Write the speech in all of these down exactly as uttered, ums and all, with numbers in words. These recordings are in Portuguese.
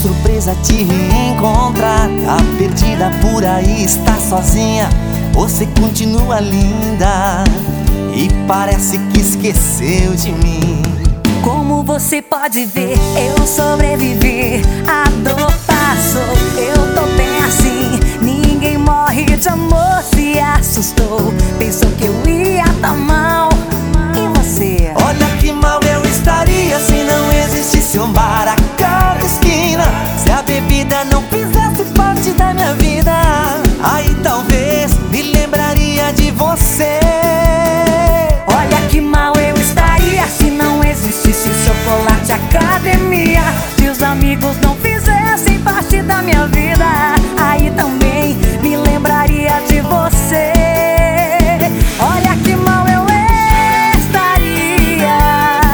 surpresa te reencontrar. Tá perdida por aí, está sozinha. Você continua linda e parece que esqueceu de mim. Como você pode ver, eu sobrevivi. A dor passou, eu tô bem assim. Ninguém morre de amor, se assustou. Pensou que eu ia tá mal. E você? Olha que mal eu estaria se não existisse um bar a cada esquina. Se a bebida não fizesse parte da minha vida, aí talvez me lembraria de você. Olha que mal eu estaria se não existisse chocolate, academia. Se os amigos não fizessem parte da minha vida, aí também me lembraria de você. Olha que mal eu estaria.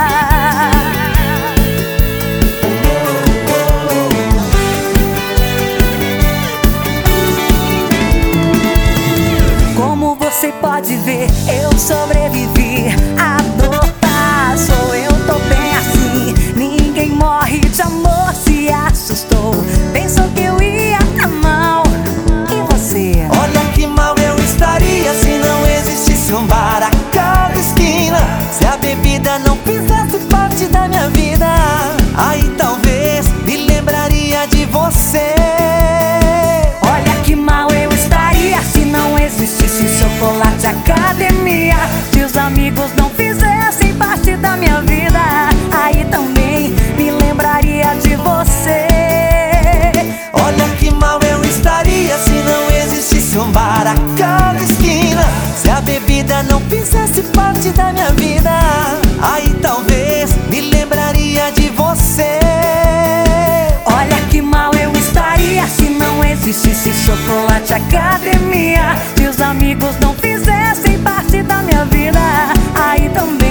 Como você pode ver, eu sobrevivi. A dor passou, eu tô bem assim. Ninguém morre de amor, se assustou. Pensou que eu ia tá mal. E você? Olha que mal eu estaria se não existisse um bar a cada esquina. Se a bebida não fizesse parte da minha vida, aí talvez me lembraria de você. Olha que mal eu estaria se não existisse chocolate, academia. Se os amigos não fizessem parte da minha vida, aí também me lembraria de você. Olha que mal eu estaria se não existisse um bar a cada esquina. Se a bebida não fizesse parte da minha vida, aí talvez me lembraria de você. Olha que mal eu estaria se não existisse chocolate, academia. Se os amigos não fizessem parte da minha vida, aí também